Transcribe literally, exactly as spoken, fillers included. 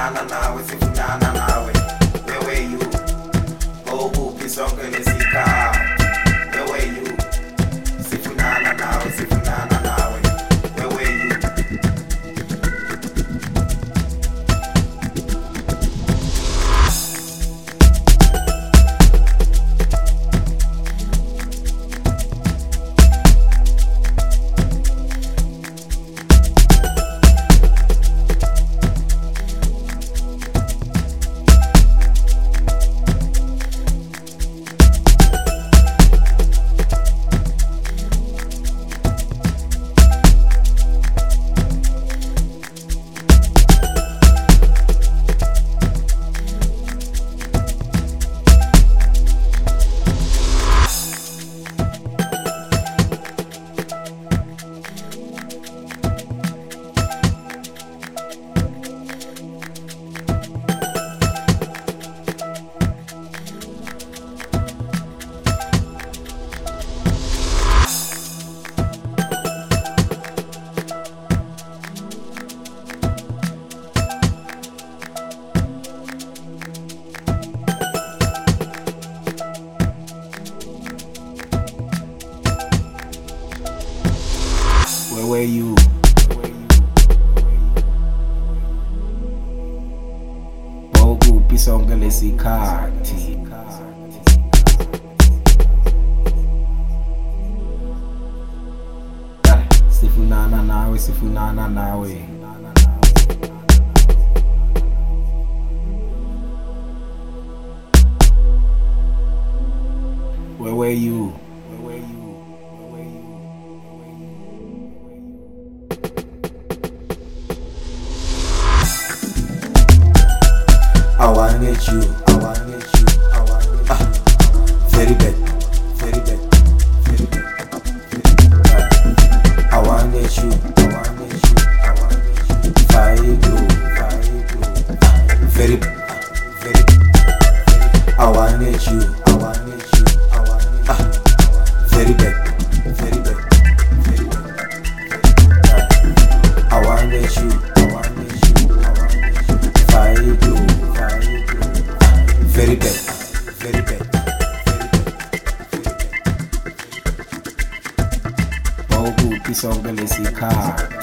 sifunana nawe sifunana nawe where were you okuphi sonke lesikhathi where were you sifunana nawe sifunana nawe where were you Where were you? Okuphi sonke lesikhathi sifunana nawe sifunana nawe Where were you? I wanna get you, I wanna get you, I wanna get you. Ah, very bad, very bad, very bad, very bad. I wanna get you, I wanna get you, I wanna get you. Faigo, faigo. Ah, very bad, very bad. I wanna get you, I wanna get you, I wanna get you. Ah, very bad, very bad, very bad. Ah, I wanna get you, I wanna get you, I wanna get you. Faigo. Very bad, very bad, very bad, very bad. Okuphi sonke lesikhathi